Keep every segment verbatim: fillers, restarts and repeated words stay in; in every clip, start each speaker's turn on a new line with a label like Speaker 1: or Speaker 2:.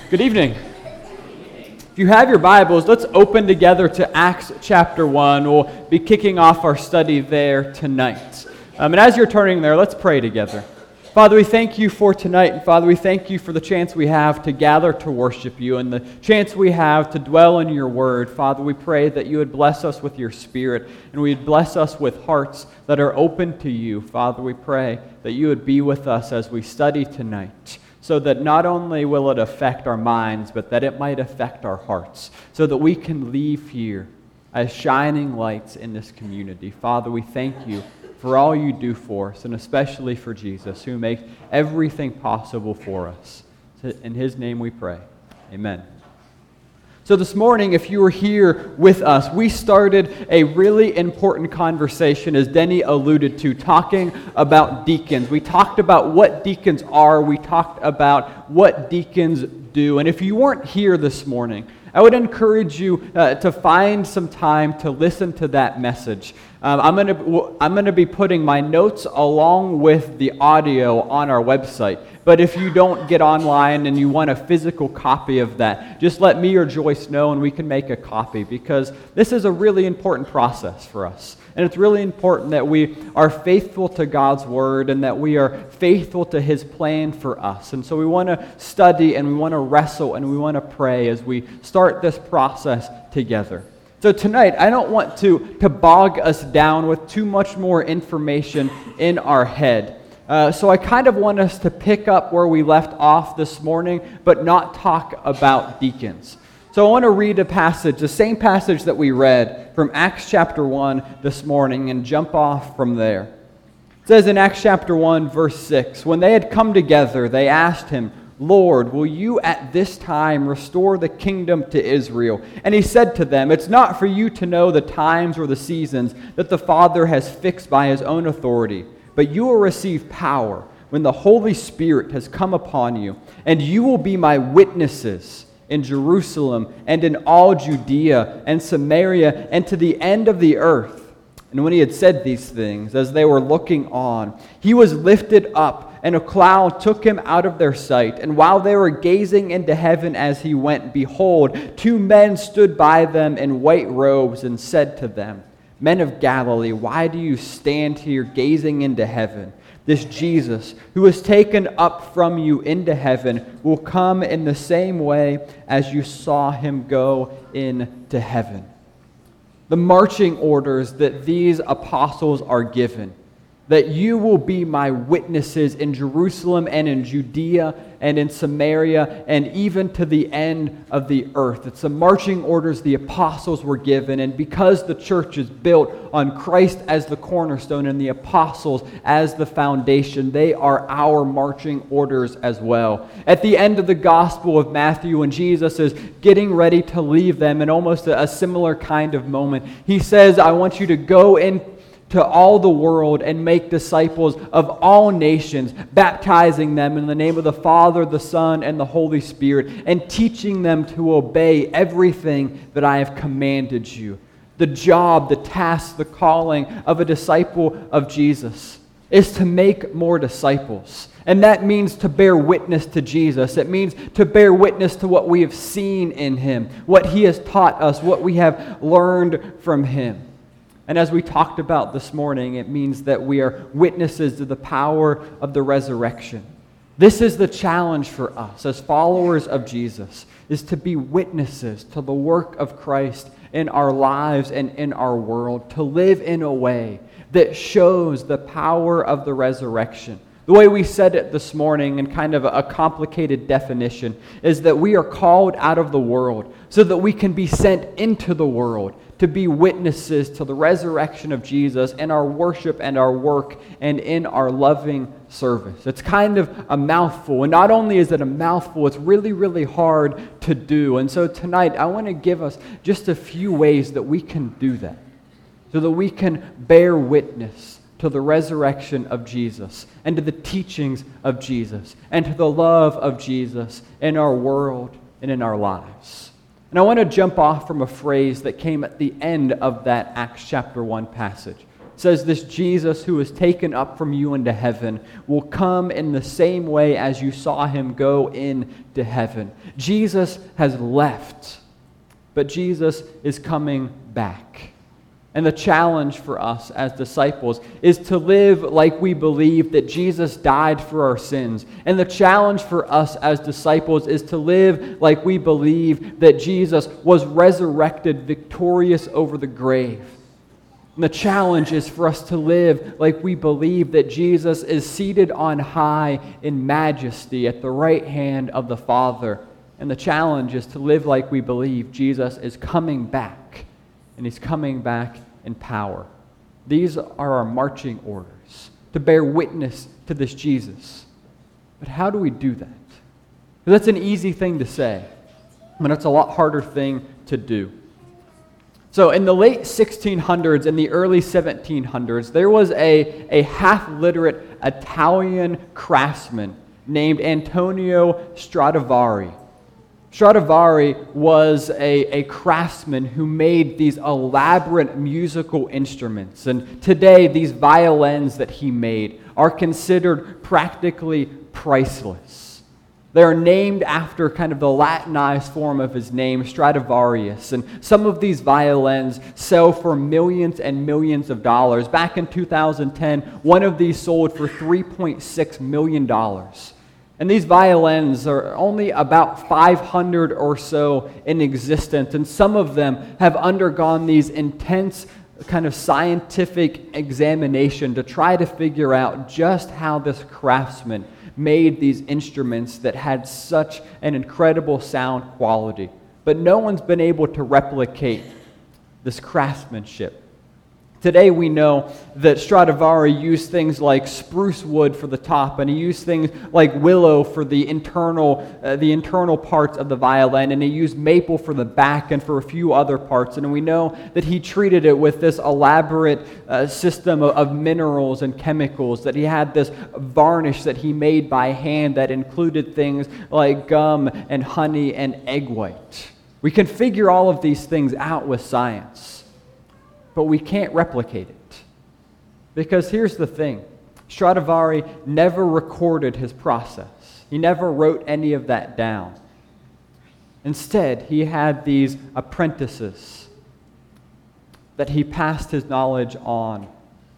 Speaker 1: Good evening. If you have your Bibles, let's open together to Acts chapter one. We'll be kicking off our study there tonight. Um, and as you're turning there, let's pray together. Father, we thank you for tonight. And Father, we thank you for the chance we have to gather to worship you and the chance we have to dwell in your word. Father, we pray that you would bless us with your spirit and we'd bless us with hearts that are open to you. Father, we pray that you would be with us as we study tonight, so that not only will it affect our minds, but that it might affect our hearts, so that we can leave here as shining lights in this community. Father, we thank you for all you do for us, and especially for Jesus, who makes everything possible for us. In his name we pray. Amen. So this morning, if you were here with us, we started a really important conversation, as Denny alluded to, talking about deacons. We talked about what deacons are. We talked about what deacons do. And if you weren't here this morning, I would encourage you uh, to find some time to listen to that message. Um, I'm going to I'm going to be putting my notes along with the audio on our website. But if you don't get online and you want a physical copy of that, just let me or Joyce know and we can make a copy, because this is a really important process for us. And it's really important that we are faithful to God's word and that we are faithful to his plan for us. And so we want to study and we want to wrestle and we want to pray as we start this process together. So tonight, I don't want to, to bog us down with too much more information in our head. Uh, so I kind of want us to pick up where we left off this morning, but not talk about deacons. So I want to read a passage, the same passage that we read from Acts chapter one this morning, and jump off from there. It says in Acts chapter one, verse six, "When they had come together, they asked him, 'Lord, will you at this time restore the kingdom to Israel?' And he said to them, 'It's not for you to know the times or the seasons that the Father has fixed by his own authority, but you will receive power when the Holy Spirit has come upon you, and you will be my witnesses in Jerusalem and in all Judea and Samaria and to the end of the earth.' And when he had said these things, as they were looking on, he was lifted up, and a cloud took him out of their sight. And while they were gazing into heaven as he went, behold, two men stood by them in white robes and said to them, 'Men of Galilee, why do you stand here gazing into heaven? This Jesus, who was taken up from you into heaven, will come in the same way as you saw him go into heaven.'" The marching orders that these apostles are given, that you will be my witnesses in Jerusalem and in Judea and in Samaria and even to the end of the earth. It's the marching orders the apostles were given, and because the church is built on Christ as the cornerstone and the apostles as the foundation, they are our marching orders as well. At the end of the Gospel of Matthew, when Jesus is getting ready to leave them in almost a, a similar kind of moment, he says, "I want you to go in to all the world and make disciples of all nations, baptizing them in the name of the Father, the Son, and the Holy Spirit, and teaching them to obey everything that I have commanded you." The job, the task, the calling of a disciple of Jesus is to make more disciples. And that means to bear witness to Jesus. It means to bear witness to what we have seen in him, what he has taught us, what we have learned from him. And as we talked about this morning, it means that we are witnesses to the power of the resurrection. This is the challenge for us as followers of Jesus, is to be witnesses to the work of Christ in our lives and in our world, to live in a way that shows the power of the resurrection. The way we said it this morning, in kind of a complicated definition, is that we are called out of the world so that we can be sent into the world to be witnesses to the resurrection of Jesus in our worship and our work and in our loving service. It's kind of a mouthful, and not only is it a mouthful, it's really, really hard to do. And so tonight, I want to give us just a few ways that we can do that, so that we can bear witness to the resurrection of Jesus and to the teachings of Jesus and to the love of Jesus in our world and in our lives. And I want to jump off from a phrase that came at the end of that Acts chapter one passage. says this Jesus who is taken up from you into heaven will come in the same way as you saw him go into heaven. Jesus has left, but Jesus is coming back. And the challenge for us as disciples is to live like we believe that Jesus died for our sins. And the challenge for us as disciples is to live like we believe that Jesus was resurrected victorious over the grave. And the challenge is for us to live like we believe that Jesus is seated on high in majesty at the right hand of the Father. And the challenge is to live like we believe Jesus is coming back. And he's coming back in power. These are our marching orders to bear witness to this Jesus. But how do we do that? Because that's an easy thing to say, but it's a lot harder thing to do. So in the late sixteen hundreds and the early seventeen hundreds, there was a, a half-literate Italian craftsman named Antonio Stradivari. Stradivari was a, a craftsman who made these elaborate musical instruments. And today, these violins that he made are considered practically priceless. They are named after kind of the Latinized form of his name, Stradivarius. And some of these violins sell for millions and millions of dollars. Back in two thousand ten, one of these sold for three point six million dollars. And these violins are only about five hundred or so in existence, and some of them have undergone these intense kind of scientific examination to try to figure out just how this craftsman made these instruments that had such an incredible sound quality. But no one's been able to replicate this craftsmanship. Today we know that Stradivari used things like spruce wood for the top, and he used things like willow for the internal, uh, the internal parts of the violin, and he used maple for the back and for a few other parts. And we know that he treated it with this elaborate uh, system of, of minerals and chemicals, that he had this varnish that he made by hand that included things like gum and honey and egg white. We can figure all of these things out with science. But we can't replicate it. Because here's the thing. Stradivari never recorded his process. He never wrote any of that down. Instead, he had these apprentices that he passed his knowledge on.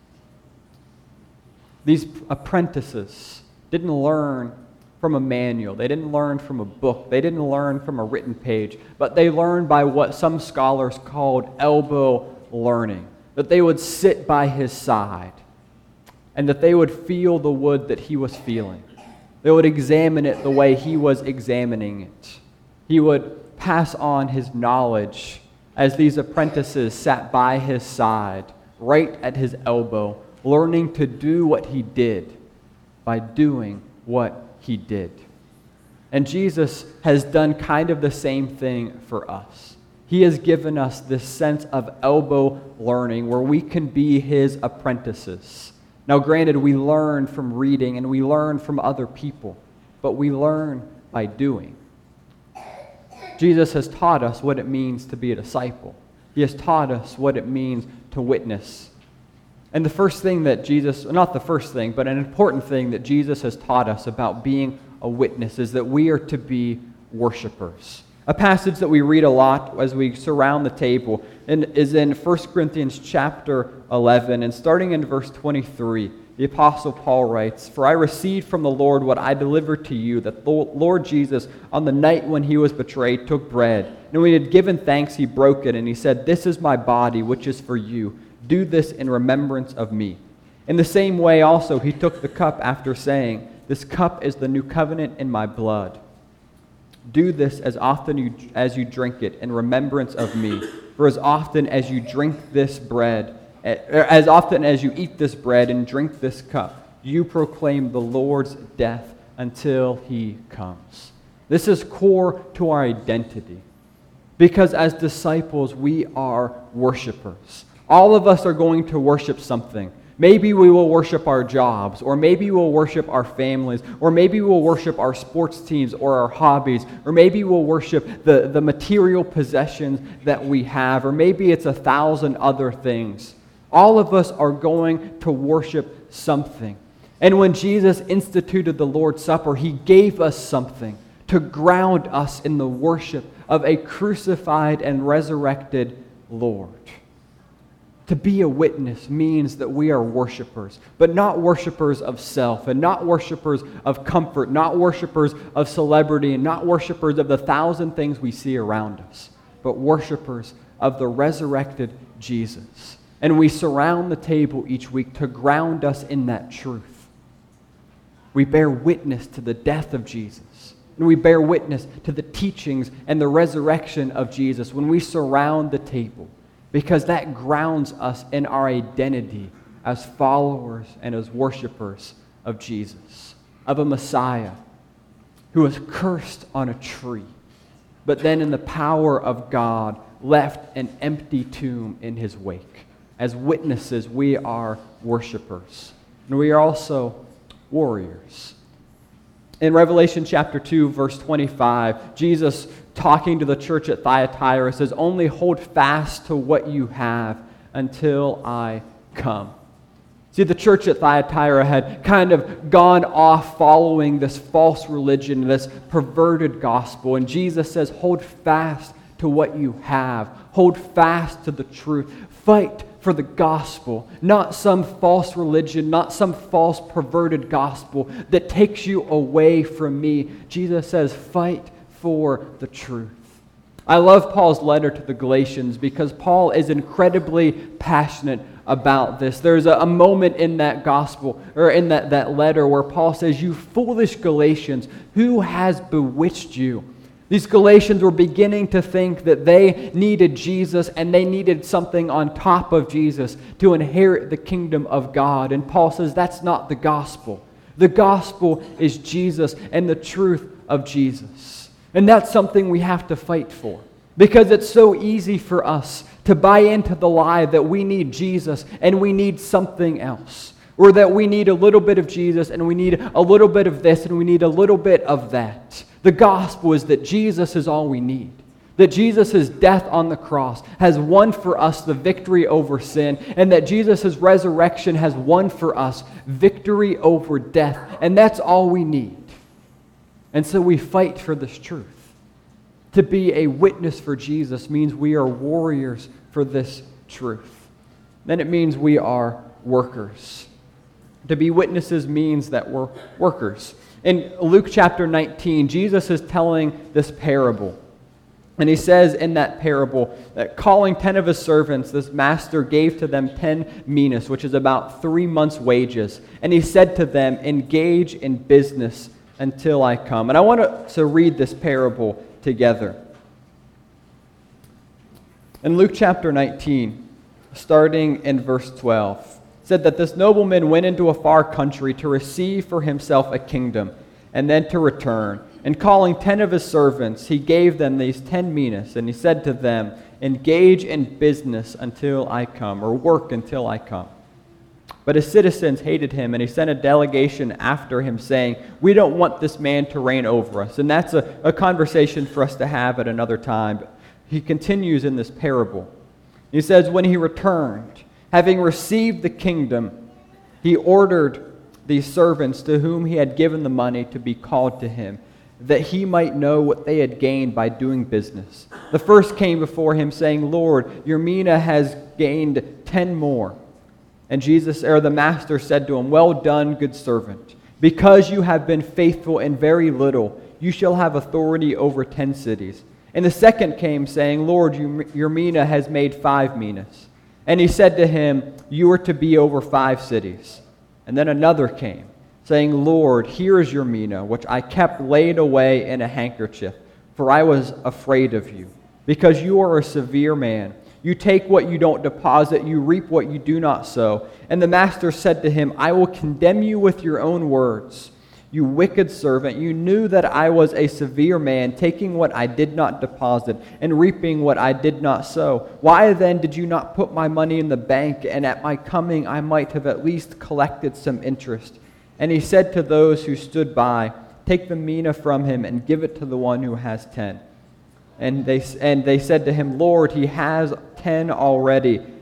Speaker 1: These apprentices didn't learn from a manual. They didn't learn from a book. They didn't learn from a written page. But they learned by what some scholars called elbow learning, that they would sit by his side and that they would feel the wood that he was feeling. They would examine it the way he was examining it. He would pass on his knowledge as these apprentices sat by his side, right at his elbow, learning to do what he did by doing what he did. And Jesus has done kind of the same thing for us. He has given us this sense of elbow learning where we can be his apprentices. Now, granted, we learn from reading and we learn from other people, but we learn by doing. Jesus has taught us what it means to be a disciple. He has taught us what it means to witness. And the first thing that Jesus, not the first thing, but an important thing that Jesus has taught us about being a witness is that we are to be worshipers. A passage that we read a lot as we surround the table is in First Corinthians chapter eleven, and starting in verse twenty-three, the Apostle Paul writes, "For I received from the Lord what I delivered to you, that the Lord Jesus, on the night when he was betrayed, took bread. And when he had given thanks, he broke it, and he said, 'This is my body, which is for you. Do this in remembrance of me.' In the same way also he took the cup after saying, 'This cup is the new covenant in my blood. Do this as often you, as you drink it in remembrance of me. For as often as you drink this bread, as often as you eat this bread and drink this cup, you proclaim the Lord's death until he comes.'" This is core to our identity. Because as disciples, we are worshipers. All of us are going to worship something. Maybe we will worship our jobs, or maybe we'll worship our families, or maybe we'll worship our sports teams or our hobbies, or maybe we'll worship the, the material possessions that we have, or maybe it's a thousand other things. All of us are going to worship something. And when Jesus instituted the Lord's Supper, he gave us something to ground us in the worship of a crucified and resurrected Lord. To be a witness means that we are worshipers, but not worshipers of self, and not worshipers of comfort, not worshipers of celebrity, and not worshipers of the thousand things we see around us, but worshipers of the resurrected Jesus. And we surround the table each week to ground us in that truth. We bear witness to the death of Jesus. And we bear witness to the teachings and the resurrection of Jesus when we surround the table, because that grounds us in our identity as followers and as worshipers of Jesus, of a Messiah who was cursed on a tree, but then in the power of God left an empty tomb in his wake. As witnesses, we are worshipers, and we are also warriors. In Revelation chapter two, verse twenty-five, Jesus, talking to the church at Thyatira, says, "Only hold fast to what you have until I come." See, the church at Thyatira had kind of gone off following this false religion, this perverted gospel. And Jesus says, hold fast to what you have. Hold fast to the truth. Fight for the gospel, not some false religion, not some false perverted gospel that takes you away from me. Jesus says, fight for the truth. I love Paul's letter to the Galatians because Paul is incredibly passionate about this. There's a, a moment in that gospel, or in that, that letter, where Paul says, "You foolish Galatians, who has bewitched you?" These Galatians were beginning to think that they needed Jesus and they needed something on top of Jesus to inherit the kingdom of God. And Paul says that's not the gospel. The gospel is Jesus and the truth of Jesus. And that's something we have to fight for, because it's so easy for us to buy into the lie that we need Jesus and we need something else, or that we need a little bit of Jesus and we need a little bit of this and we need a little bit of that. The gospel is that Jesus is all we need. That Jesus' death on the cross has won for us the victory over sin, and that Jesus' resurrection has won for us victory over death. And that's all we need. And so we fight for this truth. To be a witness for Jesus means we are warriors for this truth. Then it means we are workers. To be witnesses means that we're workers. In Luke chapter nineteen, Jesus is telling this parable. And he says in that parable that calling ten of his servants, this master gave to them ten minas, which is about three months' wages. And he said to them, engage in business until I come. And I want to read this parable together. In Luke chapter nineteen, starting in verse twelve, said that this nobleman went into a far country to receive for himself a kingdom, and then to return. And calling ten of his servants, he gave them these ten minas, and he said to them, engage in business until I come, or work until I come. But his citizens hated him, and he sent a delegation after him, saying, we don't want this man to reign over us. And that's a, a conversation for us to have at another time. But he continues in this parable. He says, when he returned, having received the kingdom, he ordered these servants to whom he had given the money to be called to him, that he might know what they had gained by doing business. The first came before him, saying, Lord, your mina has gained ten more. And Jesus, or the master, said to him, well done, good servant. Because you have been faithful in very little, you shall have authority over ten cities. And the second came, saying, Lord, your mina has made five minas. And he said to him, you are to be over five cities. And then another came, saying, Lord, here is your mina, which I kept laid away in a handkerchief, for I was afraid of you, because you are a severe man. You take what you don't deposit, you reap what you do not sow. And the master said to him, I will condemn you with your own words. You wicked servant, you knew that I was a severe man, taking what I did not deposit and reaping what I did not sow. Why then did you not put my money in the bank, and at my coming I might have at least collected some interest? And he said to those who stood by, take the mina from him and give it to the one who has ten. And they, and they said to him, Lord, he has ten already.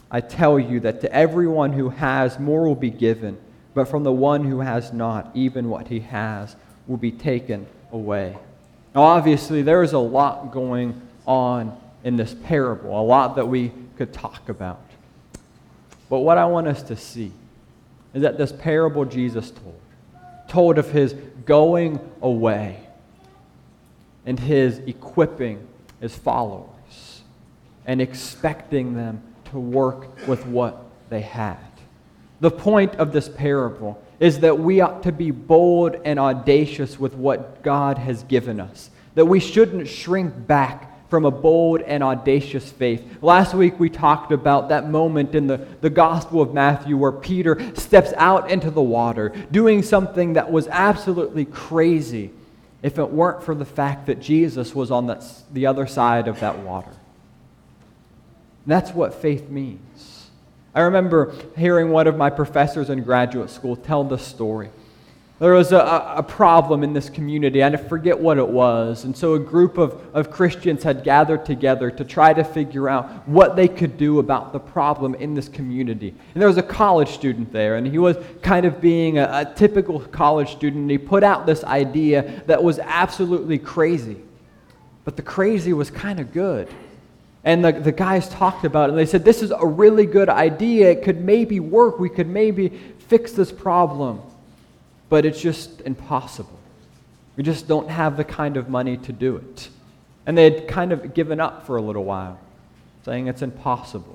Speaker 1: I tell you that to everyone who has, more will be given, but from the one who has not, even what he has will be taken away." Now, obviously, there is a lot going on in this parable, a lot that we could talk about. But what I want us to see is that this parable Jesus told, told of his going away and his equipping his followers and expecting them to work with what they had. The point of this parable is that we ought to be bold and audacious with what God has given us, that we shouldn't shrink back from a bold and audacious faith. Last week we talked about that moment in the, the Gospel of Matthew where Peter steps out into the water, doing something that was absolutely crazy if it weren't for the fact that Jesus was on that, the other side of that water. That's what faith means. I remember hearing one of my professors in graduate school tell this story. There was a, a problem in this community, and I forget what it was. And so a group of, of Christians had gathered together to try to figure out what they could do about the problem in this community. And there was a college student there, and he was kind of being a, a typical college student, and he put out this idea that was absolutely crazy. But the crazy was kind of good. And the, the guys talked about it, and they said, this is a really good idea. It could maybe work. We could maybe fix this problem. But it's just impossible. We just don't have the kind of money to do it. And they had kind of given up for a little while, saying it's impossible.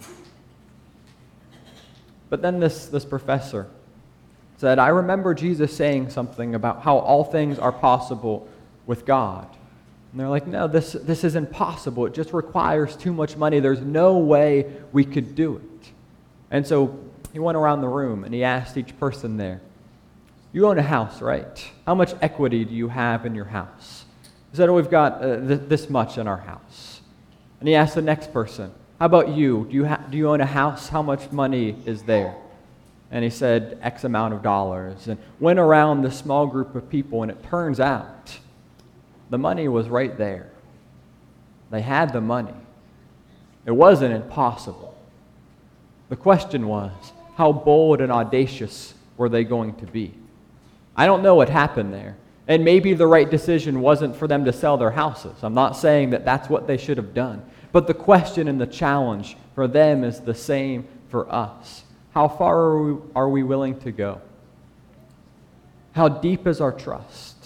Speaker 1: But then this, this professor said, I remember Jesus saying something about how all things are possible with God. And they're like, no, this, this is impossible. It just requires too much money. There's no way we could do it. And so he went around the room and he asked each person there, you own a house, right? How much equity do you have in your house? He said, oh, we've got uh, th- this much in our house. And he asked the next person, how about you? Do you, ha- do you own a house? How much money is there? And he said, X amount of dollars. And went around this small group of people, and it turns out the money was right there. They had the money. It wasn't impossible. The question was, how bold and audacious were they going to be? I don't know what happened there. And maybe the right decision wasn't for them to sell their houses. I'm not saying that that's what they should have done. But the question and the challenge for them is the same for us. How far are we, are we willing to go? How deep is our trust?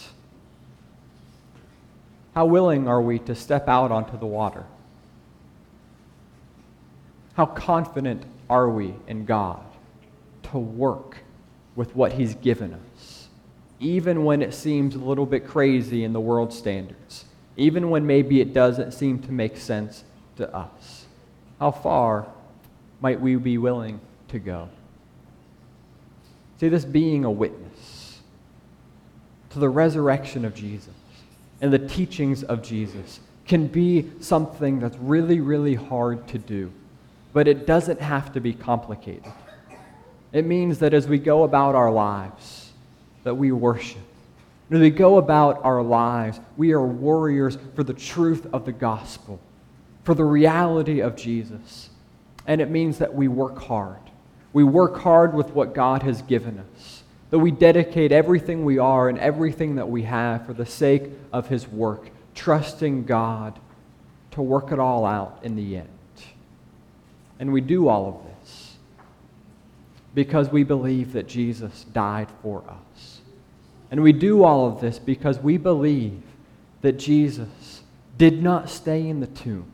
Speaker 1: How willing are we to step out onto the water? How confident are we in God to work with what He's given us, even when it seems a little bit crazy in the world's standards, even when maybe it doesn't seem to make sense to us? How far might we be willing to go? See, this being a witness to the resurrection of Jesus and the teachings of Jesus can be something that's really, really hard to do, but it doesn't have to be complicated. It means that as we go about our lives, that we worship. As we go about our lives, we are warriors for the truth of the gospel, for the reality of Jesus. And it means that we work hard. We work hard with what God has given us, that we dedicate everything we are and everything that we have for the sake of His work, trusting God to work it all out in the end. And we do all of this because we believe that Jesus died for us. And we do all of this because we believe that Jesus did not stay in the tomb.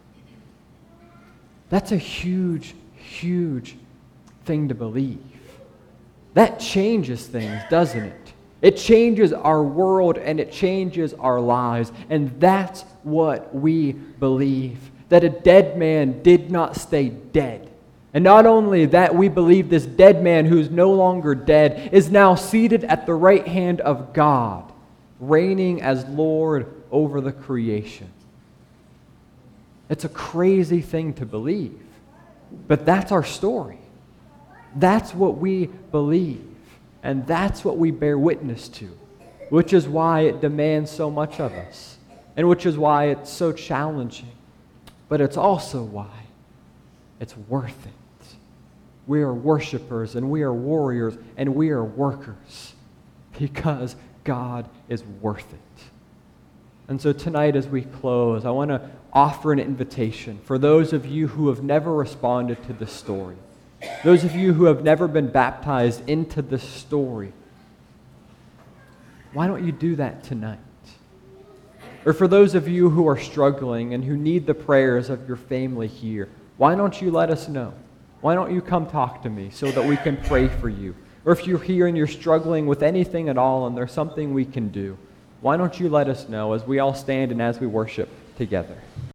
Speaker 1: That's a huge, huge thing to believe. That changes things, doesn't it? It changes our world and it changes our lives. And that's what we believe, that a dead man did not stay dead. And not only that, we believe this dead man who is no longer dead is now seated at the right hand of God, reigning as Lord over the creation. It's a crazy thing to believe, but that's our story. That's what we believe, and that's what we bear witness to, which is why it demands so much of us, and which is why it's so challenging, but it's also why it's worth it. We are worshipers, and we are warriors, and we are workers because God is worth it. And so tonight as we close, I want to offer an invitation for those of you who have never responded to this story, those of you who have never been baptized into this story. Why don't you do that tonight? Or for those of you who are struggling and who need the prayers of your family here, why don't you let us know? Why don't you come talk to me so that we can pray for you? Or if you're here and you're struggling with anything at all and there's something we can do, why don't you let us know as we all stand and as we worship together?